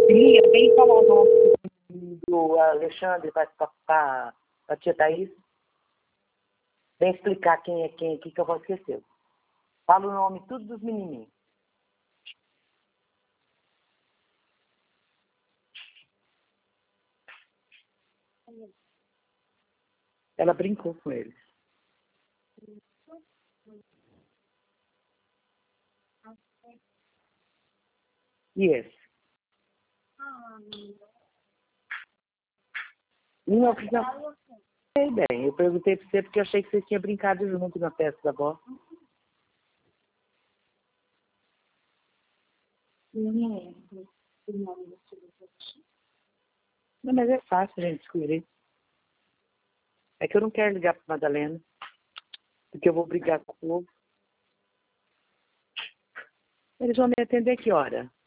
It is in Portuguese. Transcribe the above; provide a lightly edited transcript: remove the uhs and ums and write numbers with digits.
Lia, vem falar o nome do Alexandre para a tia Thaís. Vem explicar quem é quem aqui que eu vou esquecer. Fala o nome tudo dos menininhos. Ela brincou com eles. Yes. Não, não. Sei bem, eu perguntei para você porque eu achei que vocês tinham brincado junto na festa da avó. Não, mas é fácil a gente descobrir. É que eu não quero ligar para Madalena, porque eu vou brigar com o povo. Eles vão me atender que hora?